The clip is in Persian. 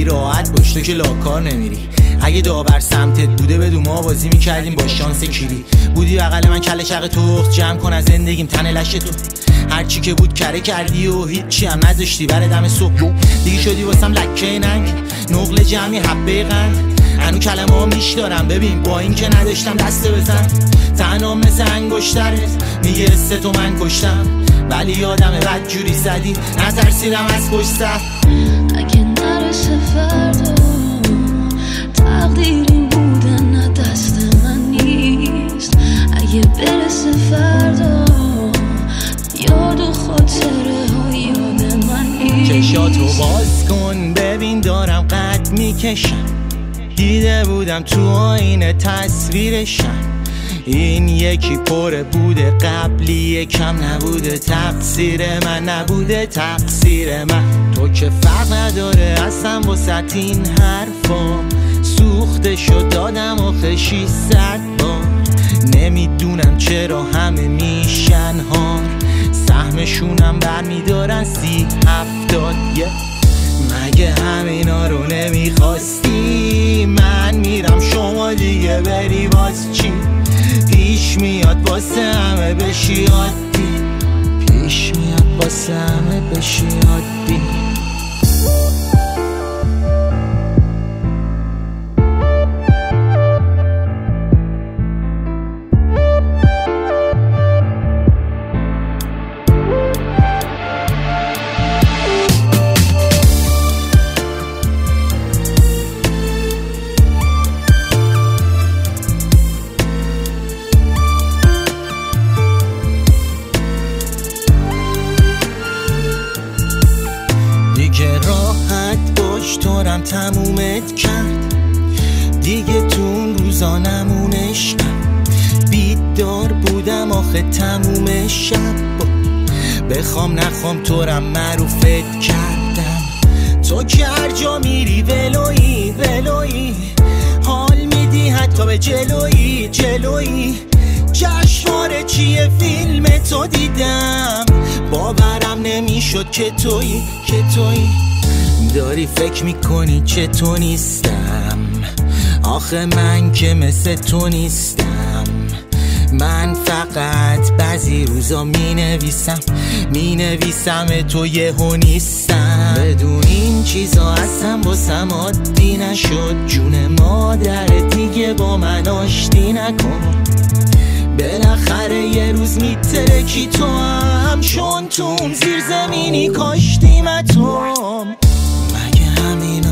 راحت باش تو که لاکار نمیری. اگه داور سمتت بوده بدون ما بازی میکردیم با شانس کیری. بودی بغل من کله شق تخت جمع کن از زندگیم تن لش تو. هرچی که بود کره کردی و هیچی هم نذاشتی بر دم صبح. دیگه شدی واسم لکه ننگ نقل جمعی حبه قند. هنو کلمه ها میش دارم ببین با این که نداشتم دسته بزن. تنها مثل انگشترت میگرسته تو من کشتم. ولی یادم بد جوری زدی نترسیدم از پشت سر. اگه نرسه فردا تقدیر این بودن نه دست من نیست. اگه برسه فردا یاد و خاطره ها یاد من نیست. چشاتو باز کن ببین دارم قد میکشم. دیده بودم تو آینه تصویرشم. این یکی پره بوده قبلی یکم نبوده. تقصیر من نبوده تقصیر من. تو که فرق نداره اصلا واسه این حرفا. سوخته شد دادم و خشی 100 بار. نمیدونم چرا همه میشن هار. سهمشونم برمیدارن 30-70. مگه همینا رو نمیخواستی؟ من میرم شما دیگه بری باز چی؟ پیش میاد واسه همه بشی عادی. پیش میاد واسه همه بشی عادی. دیگه راحت باش تورم تمومت کرد. دیگه تو اون روزا نمونشم. بیدار بودم آخه تموم شب. بخوام نخوام تورم معروفت کردم. تو که هر جا میری ولویی ولویی. حال میدی حتی به جلویی جلویی. جشنواره چیه فیلم تو دیدم. باورم نمیشد که تویی که تویی. داری فکر میکنی چه تو نیستم. آخه من که مثل تو نیستم. من فقط بعضی روزا مینویسم تو یهو نیستم. بدون این چیزا اصلا واسم عادی نشد. جون مادرت دیگه با من آشتی نکن. بالاخره یه روز میترکی تو هم. شون تو اون زیر زمینی کاشتیم اتم. مگه همین